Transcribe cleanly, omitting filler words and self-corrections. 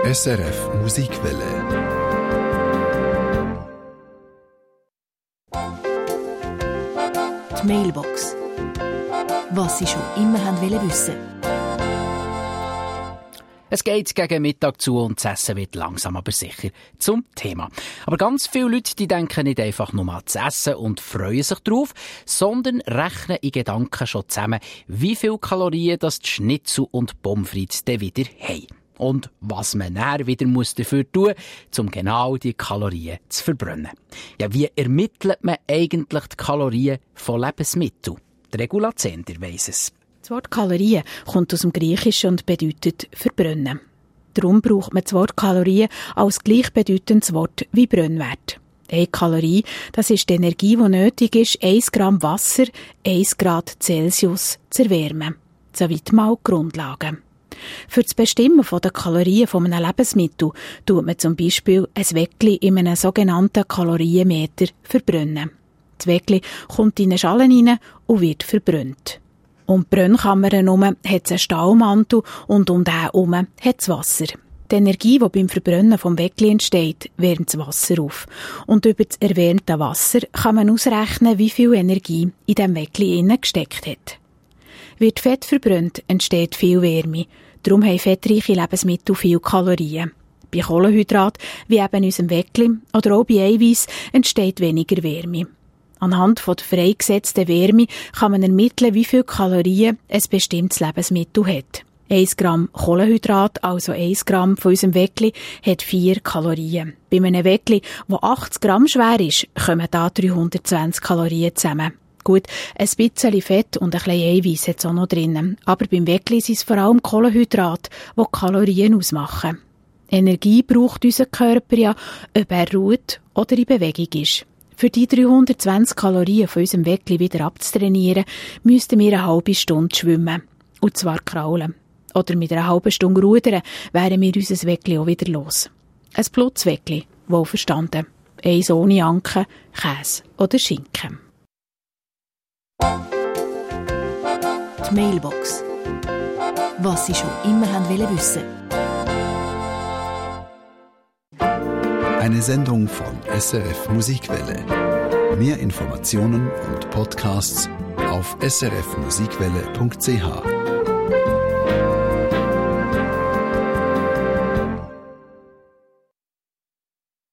SRF Musikwelle. Die Mailbox. Was Sie schon immer wissen wollten. Es geht gegen Mittag zu und das Essen wird langsam aber sicher zum Thema. Aber ganz viele Leute, die denken nicht einfach nur an das Essen und freuen sich drauf, sondern rechnen in Gedanken schon zusammen, wie viel Kalorien das die Schnitzel und Pommes frites dann wieder haben. Und was man dann wieder dafür tun muss, um genau die Kalorien zu verbrennen. Ja, wie ermittelt man eigentlich die Kalorien von Lebensmitteln? Die Regula Zehnder weiss es. Das Wort Kalorien kommt aus dem Griechischen und bedeutet verbrennen. Darum braucht man das Wort Kalorien als gleichbedeutendes Wort wie Brennwert. 1 Kalorie, das ist die Energie, die nötig ist, 1 Gramm Wasser, 1 Grad Celsius zu erwärmen. Soweit mal die Grundlagen. Für das Bestimmen der Kalorien von einem Lebensmittel tut man zum Beispiel ein Weckli in einem sogenannten Kalorienmeter verbrennen. Das Weckli kommt in eine Schale rein und wird verbrannt. Um die Brennkammer herum hat es einen Stahlmantel und um den herum hat es Wasser. Die Energie, die beim Verbrennen vom Weckli entsteht, wärmt das Wasser auf. Und über das erwärmte Wasser kann man ausrechnen, wie viel Energie in diesem Weckli gesteckt hat. Wird Fett verbrannt, entsteht viel Wärme. Darum haben fettreiche Lebensmittel viele Kalorien. Bei Kohlenhydraten, wie eben unserem Weckli oder auch bei Eiweiß, entsteht weniger Wärme. Anhand der freigesetzten Wärme kann man ermitteln, wie viele Kalorien ein bestimmtes Lebensmittel hat. 1 Gramm Kohlenhydrat, also 1 Gramm von unserem Weckli, hat 4 Kalorien. Bei einem Weckli, das 80 Gramm schwer ist, kommen da 320 Kalorien zusammen. Gut, ein bisschen Fett und ein bisschen Eiweiß hat es auch noch drin. Aber beim Weckli sind es vor allem Kohlenhydrate, die Kalorien ausmachen. Energie braucht unser Körper ja, ob er ruht oder in Bewegung ist. Für die 320 Kalorien von unserem Weckli wieder abzutrainieren, müssten wir eine halbe Stunde schwimmen. Und zwar kraulen. Oder mit einer halben Stunde rudern, wären wir unser Weckli auch wieder los. Ein Blutzweckli, wohl verstanden. Eins ohne Anken, Käse oder Schinken. Die Mailbox. Was Sie schon immer wissen wollten. Eine Sendung von SRF Musikwelle. Mehr Informationen und Podcasts auf srfmusikwelle.ch.